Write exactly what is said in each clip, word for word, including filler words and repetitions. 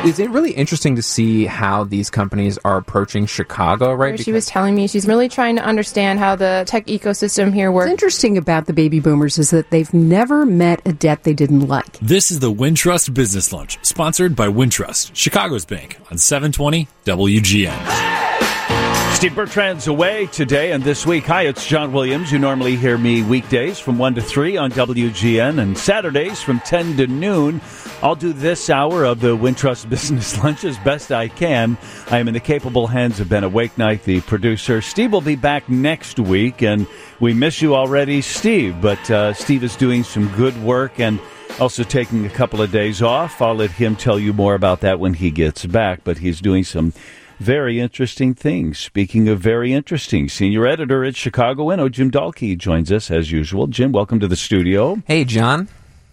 Is it really interesting to see how these companies are approaching Chicago, right? She was telling me she's really trying to understand how the tech ecosystem here works. What's interesting about the baby boomers is that they've never met a debt they didn't like. This is the Wintrust Business Lunch, sponsored by Wintrust, Chicago's bank, on seven twenty W G N. Steve Bertrand's away today and this week. Hi, it's John Williams. You normally hear me weekdays from one to three on W G N and Saturdays from ten to noon. I'll do this hour of the Wintrust Business Lunch as best I can. I am in the capable hands of Ben Awakenight, the producer. Steve will be back next week, and we miss you already, Steve. But uh, Steve is doing some good work and also taking a couple of days off. I'll let him tell you more about that when he gets back, but he's doing some very interesting things. Speaking of very interesting, senior editor at Chicago Inno, Jim Dahlke, joins us as usual. Jim, welcome to the studio. Hey, John.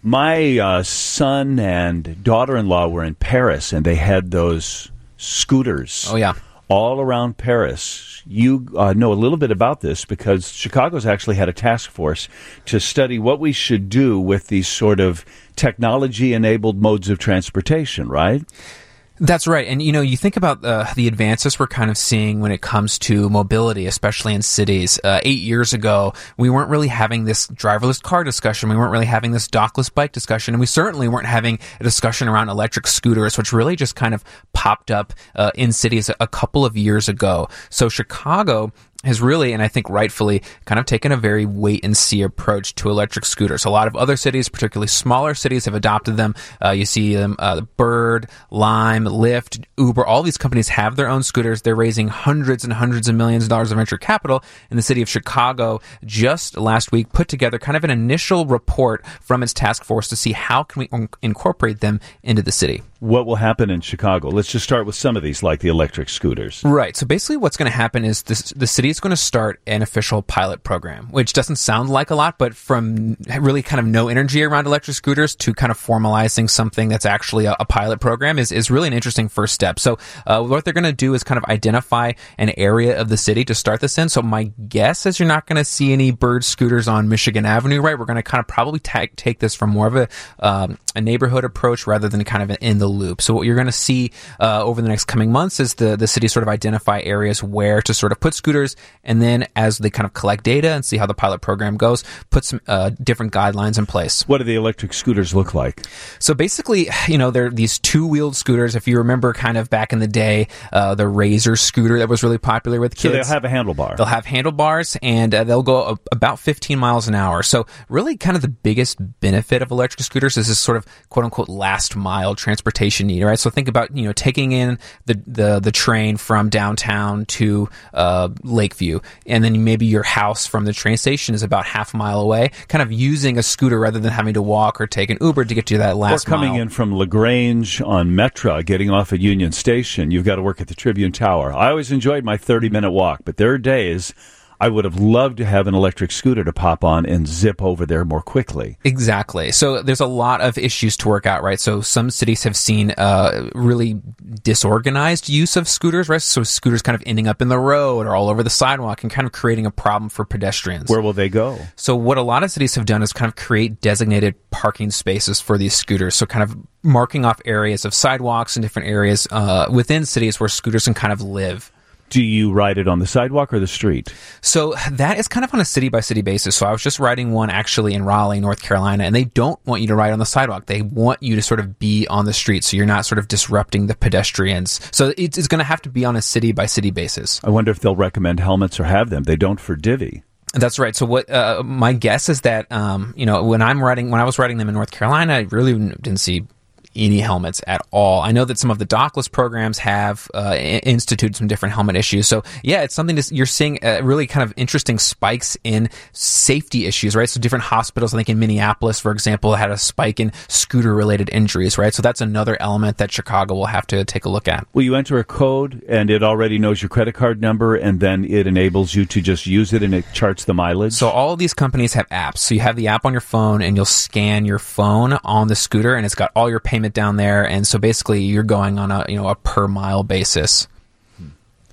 My uh, son and daughter-in-law were in Paris, and they had those scooters. Oh, yeah. All around Paris. You uh, know a little bit about this because Chicago's actually had a task force to study what we should do with these sort of technology-enabled modes of transportation, right? That's right. And, you know, you think about uh, the advances we're kind of seeing when it comes to mobility, especially in cities. Uh, eight years ago, we weren't really having this driverless car discussion. We weren't really having this dockless bike discussion. And we certainly weren't having a discussion around electric scooters, which really just kind of popped up uh, in cities a couple of years ago. So Chicago has really, and I think rightfully, kind of taken a very wait-and-see approach to electric scooters. A lot of other cities, particularly smaller cities, have adopted them. Uh, you see them, uh, Bird, Lime, Lyft, Uber, all these companies have their own scooters. They're raising hundreds and hundreds of millions of dollars of venture capital. And the city of Chicago just last week put together kind of an initial report from its task force to see how can we un- incorporate them into the city. What will happen in Chicago? Let's just start with some of these, like the electric scooters. Right. So basically what's going to happen is this, the city is going to start an official pilot program, which doesn't sound like a lot, but from really kind of no energy around electric scooters to kind of formalizing something that's actually a, a pilot program is, is really an interesting first step. So uh, what they're going to do is kind of identify an area of the city to start this in. So my guess is you're not going to see any Bird scooters on Michigan Avenue, right? We're going to kind of probably ta- take this from more of a, um, a neighborhood approach rather than kind of in the loop. So what you're going to see uh, over the next coming months is the, the city sort of identify areas where to sort of put scooters, and then as they kind of collect data and see how the pilot program goes, put some uh, different guidelines in place. What do the electric scooters look like? So basically, you know, they're these two-wheeled scooters. If you remember kind of back in the day, uh, the Razor scooter that was really popular with kids. So they'll have a handlebar. They'll have handlebars, and uh, they'll go a- about fifteen miles an hour. So really kind of the biggest benefit of electric scooters is this sort of quote-unquote last-mile transportation need, right? So think about, you know, taking in the, the, the train from downtown to uh, Lakeview, and then maybe your house from the train station is about half a mile away, kind of using a scooter rather than having to walk or take an Uber to get to that last mile. Or coming mile. in from LaGrange on Metra, getting off at Union Station, you've got to work at the Tribune Tower. I always enjoyed my thirty-minute walk, but there are days I would have loved to have an electric scooter to pop on and zip over there more quickly. Exactly. So there's a lot of issues to work out, right? So some cities have seen uh, really disorganized use of scooters, right? So scooters kind of ending up in the road or all over the sidewalk and kind of creating a problem for pedestrians. Where will they go? So what a lot of cities have done is kind of create designated parking spaces for these scooters. So kind of marking off areas of sidewalks and different areas uh, within cities where scooters can kind of live. Do you ride it on the sidewalk or the street? So that is kind of on a city-by-city basis. So I was just riding one actually in Raleigh, North Carolina, and they don't want you to ride on the sidewalk. They want you to sort of be on the street, so you're not sort of disrupting the pedestrians. So it's, it's going to have to be on a city-by-city basis. I wonder if they'll recommend helmets or have them. They don't for Divvy. That's right. So what uh, my guess is that, um, you know, when I'm riding, when I was riding them in North Carolina, I really didn't see any helmets at all. I know that some of the dockless programs have uh, instituted some different helmet issues. So yeah, it's something to, you're seeing uh, really kind of interesting spikes in safety issues, right? So different hospitals, I think in Minneapolis, for example, had a spike in scooter-related injuries, right? So that's another element that Chicago will have to take a look at. Will you enter a code and it already knows your credit card number and then it enables you to just use it and it charts the mileage? So all of these companies have apps. So you have the app on your phone and you'll scan your phone on the scooter and it's got all your payment down there, and so basically you're going on a you know a per mile basis.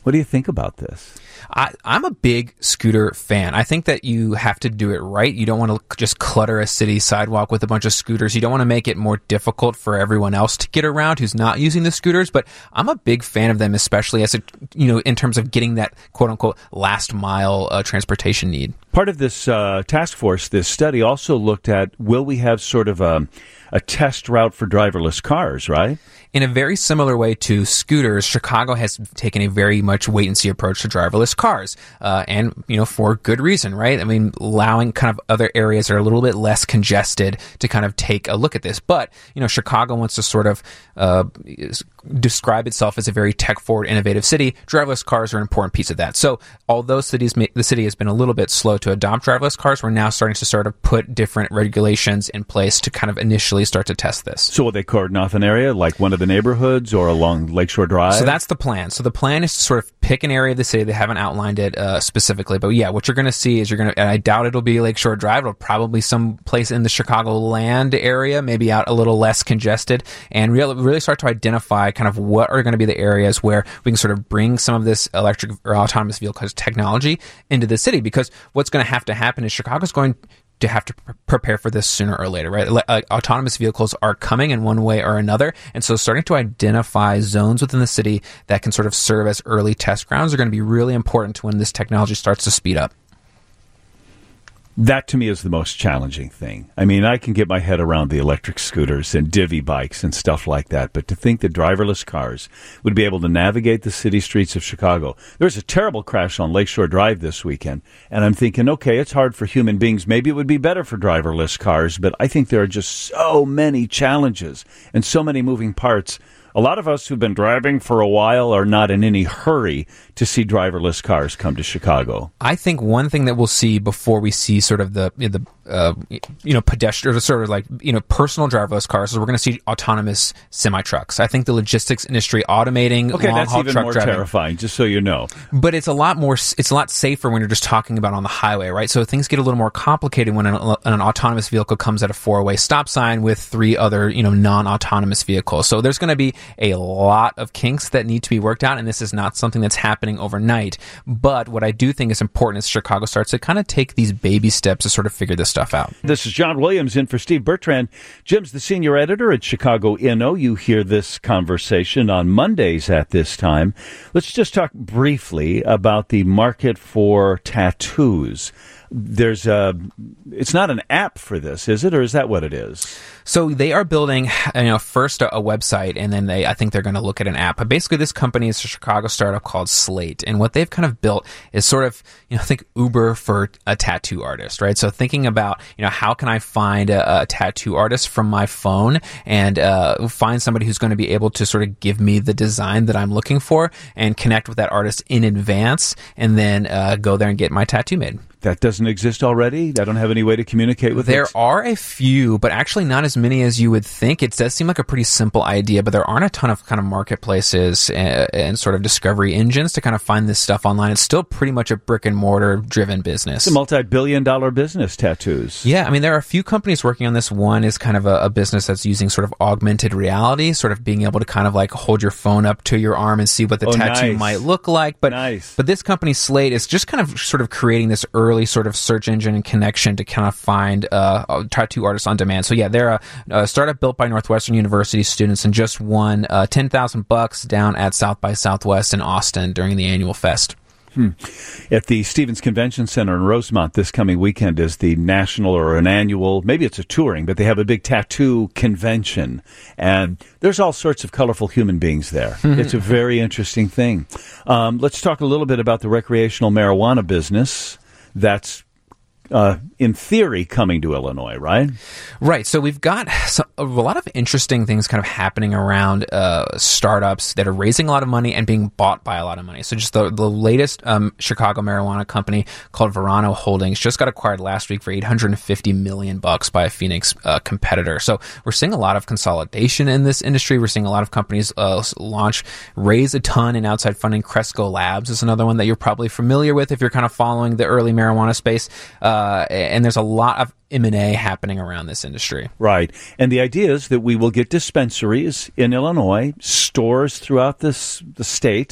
What do you think about this? I, I'm a big scooter fan. I think that you have to do it right. You don't want to just clutter a city sidewalk with a bunch of scooters. You don't want to make it more difficult for everyone else to get around who's not using the scooters. But I'm a big fan of them, especially as a, you know, in terms of getting that quote unquote last mile uh, transportation need. Part of this uh, task force, this study also looked at, will we have sort of a, a test route for driverless cars, right? In a very similar way to scooters, Chicago has taken a very much wait-and-see approach to driverless cars, uh, and, you know, for good reason, right? I mean, allowing kind of other areas that are a little bit less congested to kind of take a look at this. But, you know, Chicago wants to sort of uh, describe itself as a very tech-forward, innovative city. Driverless cars are an important piece of that. So, although cities, ma- the city has been a little bit slow to adopt driverless cars, we're now starting to sort of put different regulations in place to kind of initially start to test this. So will they cordon off an area like one of the neighborhoods or along Lakeshore Drive? So that's the plan. So the plan is to sort of pick an area of the city. They haven't outlined it uh, specifically, but yeah, what you're going to see is you're going to, and I doubt it'll be Lakeshore Drive. It'll probably some place in the Chicagoland area, maybe out a little less congested, and really, really start to identify kind of what are going to be the areas where we can sort of bring some of this electric or autonomous vehicle technology into the city. Because what's going to have to happen is Chicago's going to have to pre- prepare for this sooner or later, right? Uh, autonomous vehicles are coming in one way or another. And so starting to identify zones within the city that can sort of serve as early test grounds are going to be really important when this technology starts to speed up. That, to me, is the most challenging thing. I mean, I can get my head around the electric scooters and divvy bikes and stuff like that, but to think that driverless cars would be able to navigate the city streets of Chicago. There was a terrible crash on Lakeshore Drive this weekend, and I'm thinking, okay, it's hard for human beings. Maybe it would be better for driverless cars, but I think there are just so many challenges and so many moving parts. A lot of us who've been driving for a while are not in any hurry to see driverless cars come to Chicago. I think one thing that we'll see before we see sort of the the uh, you know pedestrian, sort of like you know personal driverless cars, is we're going to see autonomous semi trucks. I think the logistics industry automating okay, long that's haul even truck more driving, terrifying. Just so you know, but it's a lot more. It's a lot safer when you're just talking about on the highway, right? So things get a little more complicated when an, an autonomous vehicle comes at a four way stop sign with three other you know non-autonomous vehicles. So there's going to be a lot of kinks that need to be worked out, and this is not something that's happening overnight. But what I do think is important is Chicago starts to kind of take these baby steps to sort of figure this stuff out. This is John Williams in for Steve Bertrand. Jim's the senior editor at Chicago Inno. You hear this conversation on Mondays at this time. Let's just talk briefly about the market for tattoos. There's a, it's not an app for this, is it? Or is that what it is? So they are building, you know, first a, a website, and then they, I think they're going to look at an app. But basically, this company is a Chicago startup called Slate, and what they've kind of built is sort of, you know, think Uber for a tattoo artist, right? So thinking about, you know, how can I find a, a tattoo artist from my phone and uh, find somebody who's going to be able to sort of give me the design that I'm looking for and connect with that artist in advance, and then uh, go there and get my tattoo made. That doesn't exist already? I don't have any way to communicate with There it? are a few, but actually not as many as you would think. It does seem like a pretty simple idea, but there aren't a ton of kind of marketplaces and, and sort of discovery engines to kind of find this stuff online. It's still pretty much a brick and mortar driven business. It's a multi-billion dollar business, tattoos. Yeah, I mean, there are a few companies working on this. One is kind of a, a business that's using sort of augmented reality, sort of being able to kind of like hold your phone up to your arm and see what the oh, tattoo nice. might look like. But, nice. but this company, Slate, is just kind of sort of creating this early sort of search engine and connection to kind of find uh, tattoo artists on demand. So yeah, they're a, a startup built by Northwestern University students and just won uh, ten thousand bucks down at South by Southwest in Austin during the annual fest. Hmm. At the Stevens Convention Center in Rosemont this coming weekend is the national or an annual, maybe it's a touring, but they have a big tattoo convention. And there's all sorts of colorful human beings there. It's a very interesting thing. Um, let's talk a little bit about the recreational marijuana business that's Uh, in theory, coming to Illinois, right? Right. So we've got some, a lot of interesting things kind of happening around uh, startups that are raising a lot of money and being bought by a lot of money. So just the, the latest um, Chicago marijuana company called Verano Holdings just got acquired last week for eight hundred fifty million bucks by a Phoenix uh, competitor. So we're seeing a lot of consolidation in this industry. We're seeing a lot of companies uh, launch, raise a ton in outside funding. Cresco Labs is another one that you're probably familiar with if you're kind of following the early marijuana space. Uh, Uh, and there's a lot of M and A happening around this industry. Right. And the idea is that we will get dispensaries in Illinois, stores throughout this the state.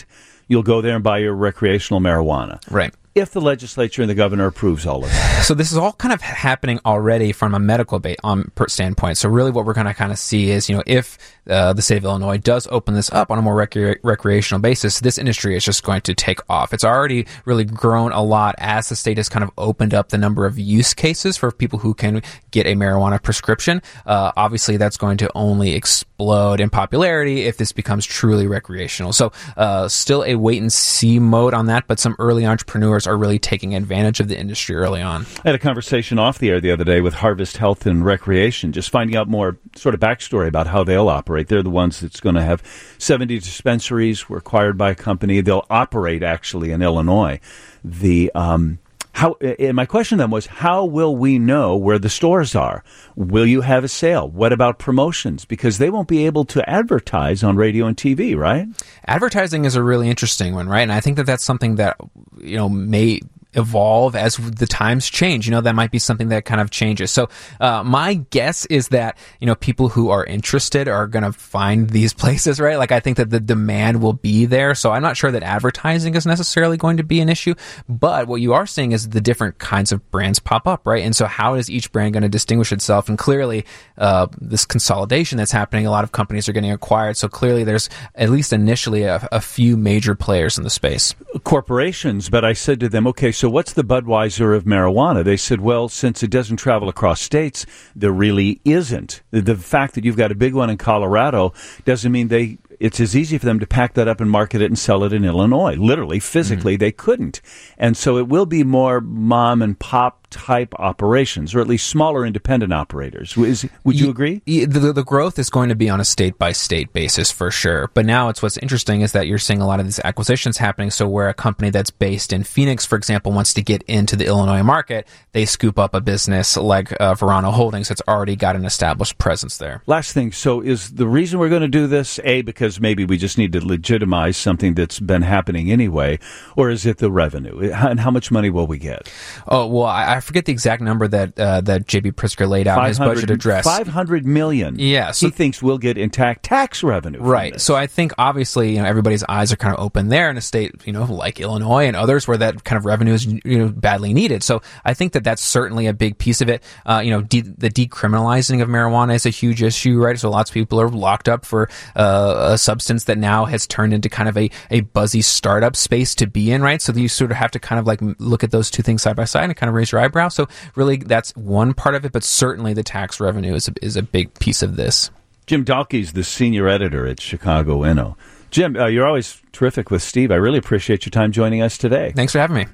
you'll go there and buy your recreational marijuana. Right. If the legislature and the governor approves all of that. So this is all kind of happening already from a medical ba- um, per standpoint. So really what we're going to kind of see is, you know, if uh, the state of Illinois does open this up on a more rec- recreational basis, this industry is just going to take off. It's already really grown a lot as the state has kind of opened up the number of use cases for people who can get a marijuana prescription. Uh, obviously, that's going to only explode in popularity if this becomes truly recreational. So uh, still a wait and see mode on that, but some early entrepreneurs are really taking advantage of the industry early on. I had a conversation off the air the other day with Harvest Health and Recreation, just finding out more sort of backstory about how they'll operate. They're the ones that's going to have seventy dispensaries were acquired by a company. They'll operate actually in Illinois. The um, how and my question then was, how will we know where the stores are? Will you have a sale? What about promotions? Because they won't be able to advertise on radio and T V, right? Advertising is a really interesting one, right? And I think that that's something that, you know, may evolve as the times change. You know, that might be something that kind of changes. So uh, my guess is that, you know, people who are interested are going to find these places, right? Like, I think that the demand will be there. So I'm not sure that advertising is necessarily going to be an issue. But what you are seeing is the different kinds of brands pop up, right? And so how is each brand going to distinguish itself? And clearly, uh, this consolidation that's happening, a lot of companies are getting acquired. So clearly there's at least initially a, a few major players in the space. Corporations, but I said to them, okay, so what's the Budweiser of marijuana? They said, well, since it doesn't travel across states, there really isn't. The, the fact that you've got a big one in Colorado doesn't mean they it's as easy for them to pack that up and market it and sell it in Illinois. Literally, physically, mm-hmm. they couldn't. And so it will be more mom and pop type operations, or at least smaller independent operators. Is, would you agree? The, the, the growth is going to be on a state-by-state basis for sure. But now it's what's interesting is that you're seeing a lot of these acquisitions happening. So where a company that's based in Phoenix, for example, wants to get into the Illinois market, they scoop up a business like uh, Verano Holdings that's already got an established presence there. Last thing, so is the reason we're going to do this, A, because maybe we just need to legitimize something that's been happening anyway, or is it the revenue? And how much money will we get? Oh, well, I, I forget the exact number that uh, that J B Pritzker laid out in his budget address. five hundred million dollars. Yeah. So, he thinks we'll get intact tax revenue. Right. So I think obviously, you know, everybody's eyes are kind of open there in a state, you know, like Illinois and others where that kind of revenue is, you know, badly needed. So I think that that's certainly a big piece of it. Uh, you know, de- the decriminalizing of marijuana is a huge issue, right? So lots of people are locked up for uh, a substance that now has turned into kind of a, a buzzy startup space to be in, right? So you sort of have to kind of like look at those two things side by side and kind of raise your eyebrow. So really, that's one part of it, but certainly the tax revenue is a, is a big piece of this. Jim Dahlke's the senior editor at Chicago Inno. Jim, uh, you're always terrific with Steve. I really appreciate your time joining us today. Thanks for having me.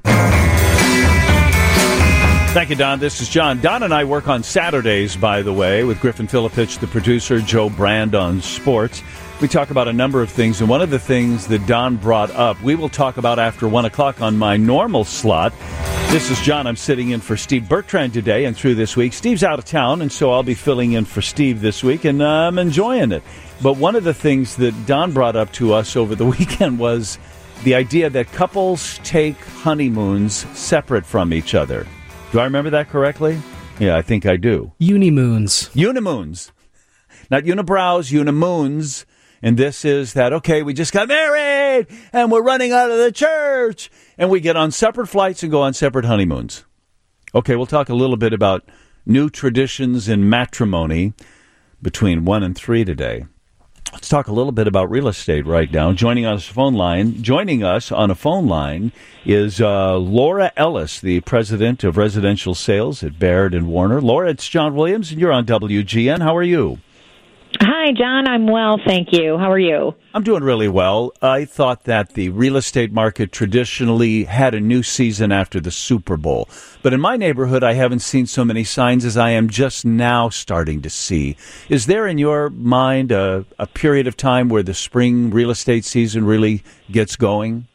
Thank you, Don. This is John. Don and I work on Saturdays, by the way, with Griffin Filipich, the producer, Joe Brand on sports. We talk about a number of things, and one of the things that Don brought up, we will talk about after one o'clock on my normal slot. This is John. I'm sitting in for Steve Bertrand today and through this week. Steve's out of town, and so I'll be filling in for Steve this week, and uh, I'm enjoying it. But one of the things that Don brought up to us over the weekend was the idea that couples take honeymoons separate from each other. Do I remember that correctly? Yeah, I think I do. Unimoons. Unimoons. Not unibrows, unimoons. And this is that, okay, we just got married, and we're running out of the church, and we get on separate flights and go on separate honeymoons. Okay, we'll talk a little bit about new traditions in matrimony between one and three today. Let's talk a little bit about real estate right now. Joining us phone line, joining us on a phone line is uh, Laura Ellis, the president of residential sales at Baird and Warner. Laura, it's John Williams, and you're on W G N. How are you? Hi, John. I'm well, thank you. How are you? I'm doing really well. I thought that the real estate market traditionally had a new season after the Super Bowl. But in my neighborhood, I haven't seen so many signs as I am just now starting to see. Is there, in your mind, a, a period of time where the spring real estate season really gets going?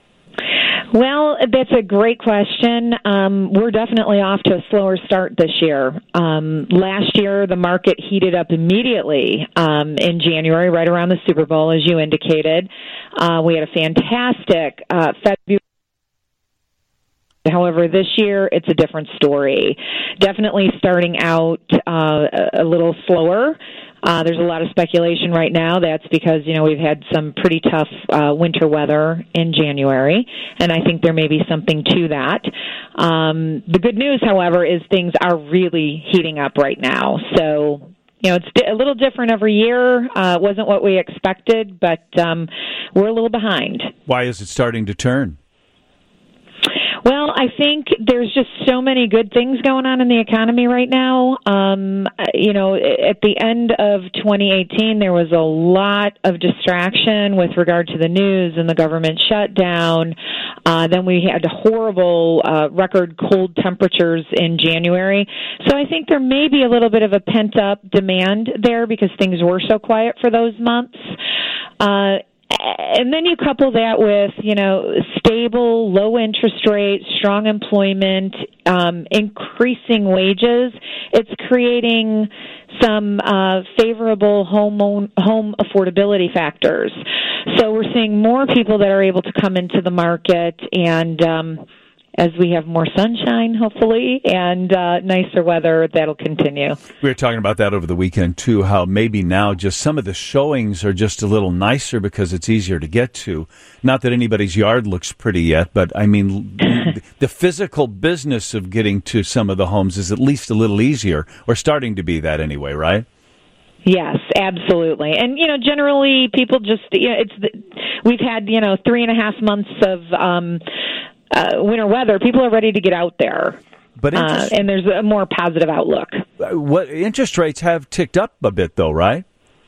Well, that's a great question. Um, we're definitely off to a slower start this year. Um, last year, the market heated up immediately um, in January, right around the Super Bowl, as you indicated. Uh, we had a fantastic uh, February. However, this year, it's a different story. Definitely starting out uh, a little slower. Uh, there's a lot of speculation right now. That's because, you know, we've had some pretty tough uh, winter weather in January, and I think there may be something to that. Um, the good news, however, is things are really heating up right now. So, you know, it's di- a little different every year. Uh, it wasn't what we expected, but um, we're a little behind. Why is it starting to turn? Well, I think there's just so many good things going on in the economy right now. Um, you know, at the end of twenty eighteen, there was a lot of distraction with regard to the news and the government shutdown. Uh, then we had horrible uh, record cold temperatures in January. So I think there may be a little bit of a pent-up demand there because things were so quiet for those months. Uh And then you couple that with, you know, stable, low interest rates, strong employment, um, increasing wages. It's creating some uh, favorable home own, home affordability factors. So we're seeing more people that are able to come into the market, and um, as we have more sunshine, hopefully, and uh, nicer weather, that'll continue. We were talking about that over the weekend, too, how maybe now just some of the showings are just a little nicer because it's easier to get to. Not that anybody's yard looks pretty yet, but, I mean, the physical business of getting to some of the homes is at least a little easier, or starting to be that anyway, right? Yes, absolutely. And, you know, generally people just, you know, it's the, we've had, you know, three and a half months of um Uh, winter weather. People are ready to get out there, but uh, and there's a more positive outlook. What interest rates have ticked up a bit, though, right?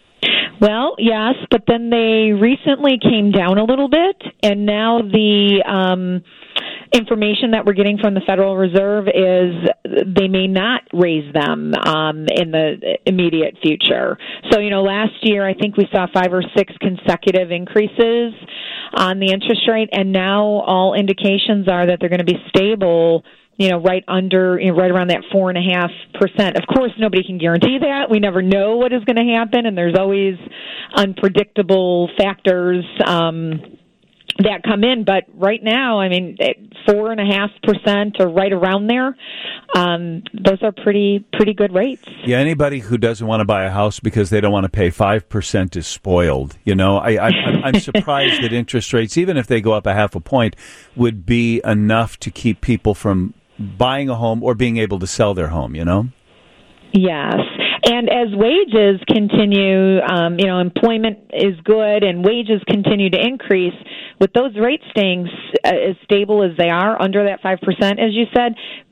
Well, yes, but then they recently came down a little bit, and now the um, information that we're getting from the Federal Reserve is they may not raise them um, in the immediate future. So, you know, last year I think we saw five or six consecutive increases on the interest rate, and now all indications are that they're going to be stable, you know, right under, you know, right around that four and a half percent. Of course, nobody can guarantee that. We never know what is going to happen, and there's always unpredictable factors um, that come in. But right now, I mean, four and a half percent or right around there. Um, those are pretty pretty good rates. Yeah, anybody who doesn't want to buy a house because they don't want to pay five percent is spoiled. You know, I, I, I'm surprised that interest rates, even if they go up a half a point, would be enough to keep people from buying a home or being able to sell their home, you know? Yes. And as wages continue, um, you know, employment is good and wages continue to increase, with those rates staying uh, as stable as they are, under that five percent, as you said,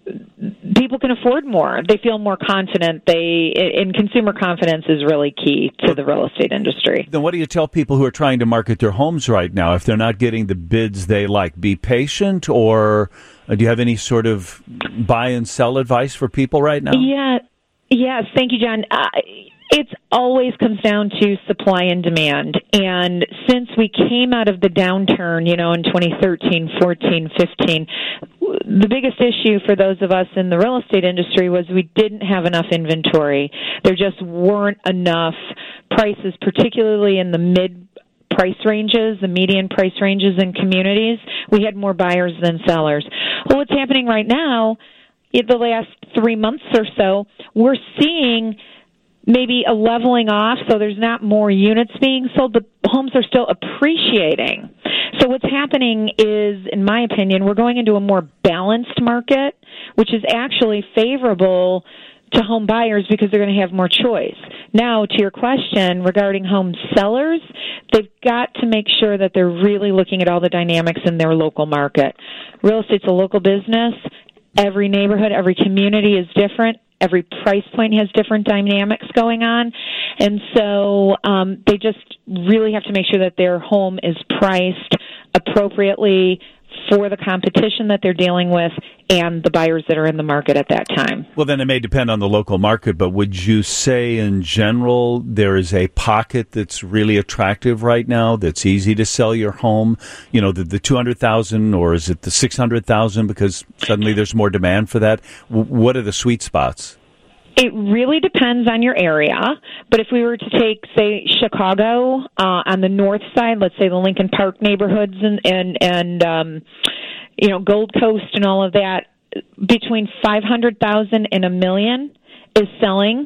people can afford more. They feel more confident. They, and consumer confidence is really key to the real estate industry. Then what do you tell people who are trying to market their homes right now if they're not getting the bids they like? Be patient, or do you have any sort of buy and sell advice for people right now? Yeah. Yes, thank you, John. Uh, it always comes down to supply and demand. And since we came out of the downturn, you know, in twenty thirteen, fourteen, fifteen, the biggest issue for those of us in the real estate industry was we didn't have enough inventory. There just weren't enough prices, particularly in the mid price ranges, the median price ranges in communities. We had more buyers than sellers. Well, what's happening right now, in the last three months or so, we're seeing maybe a leveling off, so there's not more units being sold, but homes are still appreciating. So what's happening is, in my opinion, we're going into a more balanced market, which is actually favorable to home buyers because they're going to have more choice. Now, to your question regarding home sellers, they've got to make sure that they're really looking at all the dynamics in their local market. Real estate's a local business. Every neighborhood, every community is different. Every price point has different dynamics going on. And so um, they just really have to make sure that their home is priced appropriately for the competition that they're dealing with and the buyers that are in the market at that time. Well, then it may depend on the local market, but would you say in general there is a pocket that's really attractive right now that's easy to sell your home? You know, the, the two hundred thousand dollars, or is it the six hundred thousand dollars because suddenly there's more demand for that? W- what are the sweet spots? It really depends on your area, but if we were to take, say, Chicago uh, on the north side, let's say the Lincoln Park neighborhoods and and, and um, you know, Gold Coast and all of that, between five hundred thousand and a million is selling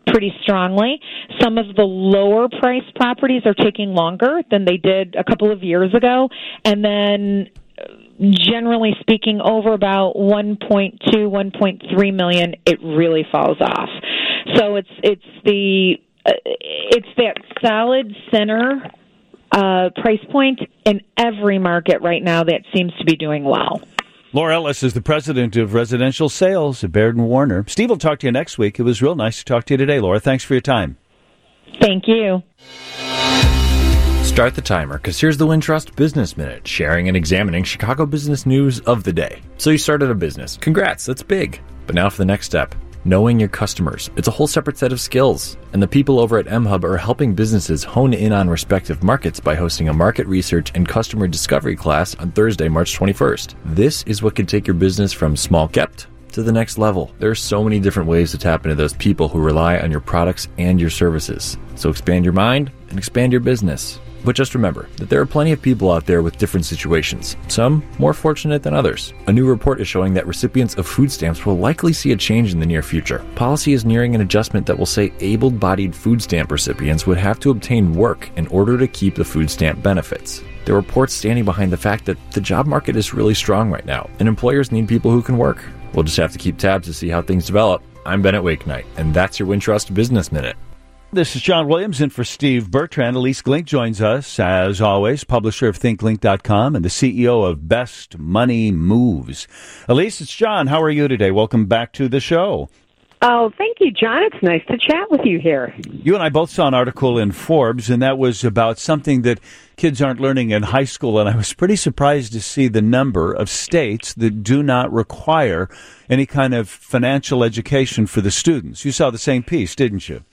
pretty strongly. Some of the lower priced properties are taking longer than they did a couple of years ago. And then generally speaking, over about one point two, one point three million, it really falls off. So it's it's the uh, it's that solid center uh, price point in every market right now that seems to be doing well. Laura Ellis is the president of residential sales at Baird and Warner. Steve will talk to you next week. It was real nice to talk to you today, Laura. Thanks for your time. Thank you. Start the timer, because here's the Wintrust Business Minute, sharing and examining Chicago business news of the day. So you started a business. Congrats, that's big. But now for the next step, knowing your customers. It's a whole separate set of skills. And the people over at mHub are helping businesses hone in on respective markets by hosting a market research and customer discovery class on Thursday, March twenty-first. This is what can take your business from small kept to the next level. There are so many different ways to tap into those people who rely on your products and your services. So expand your mind and expand your business. But just remember that there are plenty of people out there with different situations, some more fortunate than others. A new report is showing that recipients of food stamps will likely see a change in the near future. Policy is nearing an adjustment that will say able-bodied food stamp recipients would have to obtain work in order to keep the food stamp benefits. There are reports standing behind the fact that the job market is really strong right now, and employers need people who can work. We'll just have to keep tabs to see how things develop. I'm Bennett Wakenight, and that's your Wintrust Business Minute. This is John Williams in for Steve Bertrand. Elise Glink joins us, as always, publisher of think link dot com and the C E O of Best Money Moves. Elise, it's John. How are you today? Welcome back to the show. Oh, thank you, John. It's nice to chat with you here. You and I both saw an article in Forbes, and that was about something that kids aren't learning in high school, and I was pretty surprised to see the number of states that do not require any kind of financial education for the students. You saw the same piece, didn't you?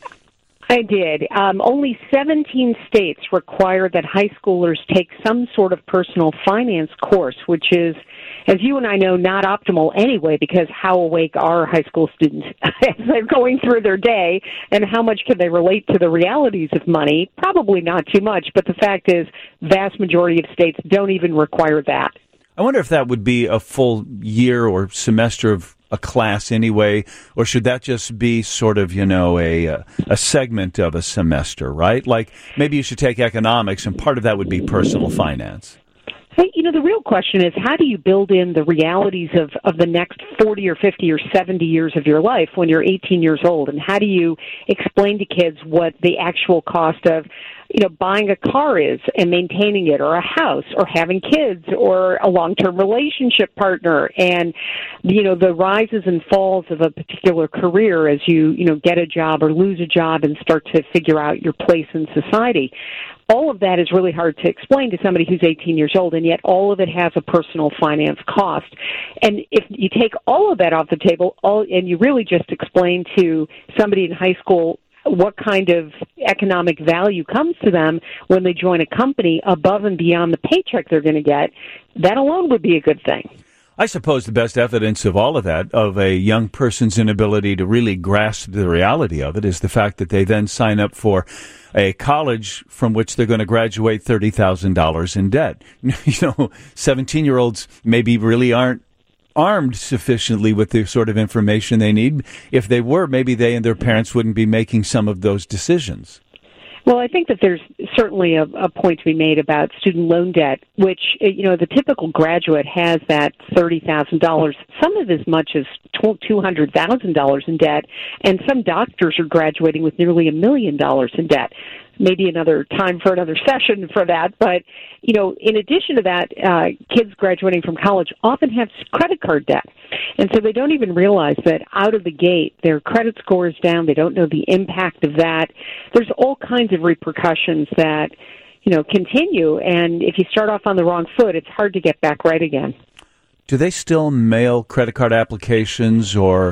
I did. Um, only seventeen states require that high schoolers take some sort of personal finance course, which is, as you and I know, not optimal anyway, because how awake are high school students as they're going through their day, and how much can they relate to the realities of money? Probably not too much, but the fact is, vast majority of states don't even require that. I wonder if that would be a full year or semester of a class anyway, or should that just be sort of, you know, a a segment of a semester, right? Like maybe you should take economics, and part of that would be personal finance. Hey, you know, the real question is, how do you build in the realities of, of the next forty or fifty or seventy years of your life when you're eighteen years old? And how do you explain to kids what the actual cost of, you know, buying a car is and maintaining it, or a house, or having kids, or a long-term relationship partner, and, you know, the rises and falls of a particular career as you, you know, get a job or lose a job and start to figure out your place in society. All of that is really hard to explain to somebody who's eighteen years old, and yet all of it has a personal finance cost. And if you take all of that off the table, all, and you really just explain to somebody in high school what kind of economic value comes to them when they join a company above and beyond the paycheck they're going to get, that alone would be a good thing. I suppose the best evidence of all of that, of a young person's inability to really grasp the reality of it, is the fact that they then sign up for a college from which they're going to graduate thirty thousand dollars in debt. You know, seventeen-year-olds maybe really aren't armed sufficiently with the sort of information they need. If they were, maybe they and their parents wouldn't be making some of those decisions. Well, I think that there's certainly a, a point to be made about student loan debt, which, you know, the typical graduate has that thirty thousand dollars, some of as much as two hundred thousand dollars in debt, and some doctors are graduating with nearly a million dollars in debt. Maybe another time for another session for that. But, you know, in addition to that, uh, kids graduating from college often have credit card debt. And so they don't even realize that out of the gate, their credit score is down. They don't know the impact of that. There's all kinds of repercussions that, you know, continue. And if you start off on the wrong foot, it's hard to get back right again. Do they still mail credit card applications or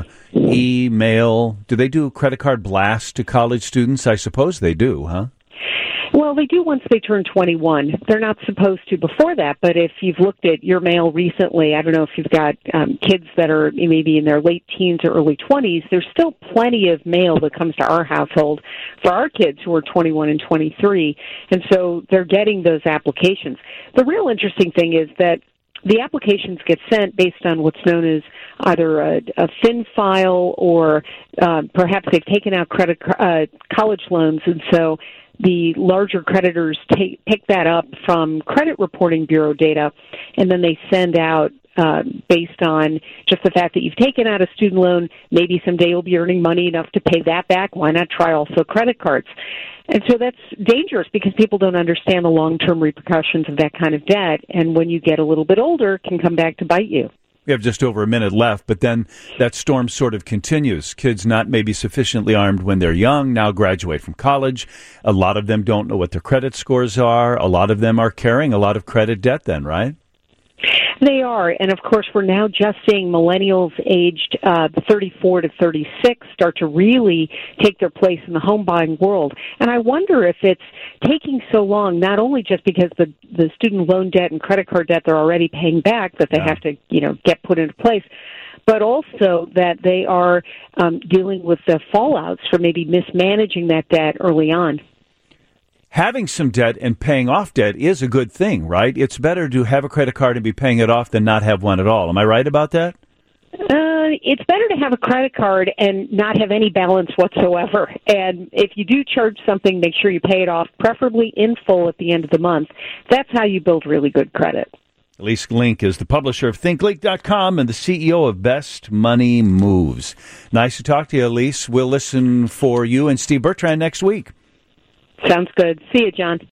email? Do they do credit card blasts to college students? I suppose they do, huh? Well, they do once they turn twenty-one. They're not supposed to before that, but if you've looked at your mail recently, I don't know if you've got um, kids that are maybe in their late teens or early twenties, there's still plenty of mail that comes to our household for our kids who are twenty-one and twenty-three, and so they're getting those applications. The real interesting thing is that the applications get sent based on what's known as either a, a fin file or uh, perhaps they've taken out credit uh, college loans, and so the larger creditors take, pick that up from credit reporting bureau data, and then they send out uh, based on just the fact that you've taken out a student loan, maybe someday you'll be earning money enough to pay that back. Why not try also credit cards? And so that's dangerous because people don't understand the long-term repercussions of that kind of debt, and when you get a little bit older, it can come back to bite you. We have just over a minute left, but then that storm sort of continues. Kids not maybe sufficiently armed when they're young, now graduate from college. A lot of them don't know what their credit scores are. A lot of them are carrying a lot of credit debt then, right? They are, and of course we're now just seeing millennials aged uh, thirty-four to thirty-six start to really take their place in the home buying world. And I wonder if it's taking so long, not only just because the, the student loan debt and credit card debt they're already paying back that they Yeah. have to, you know, get put into place, but also that they are um, dealing with the fallouts from maybe mismanaging that debt early on. Having some debt and paying off debt is a good thing, right? It's better to have a credit card and be paying it off than not have one at all. Am I right about that? Uh, it's better to have a credit card and not have any balance whatsoever. And if you do charge something, make sure you pay it off, preferably in full at the end of the month. That's how you build really good credit. Elise Link is the publisher of think link dot com and the C E O of Best Money Moves. Nice to talk to you, Elise. We'll listen for you and Steve Bertrand next week. Sounds good. See you, John.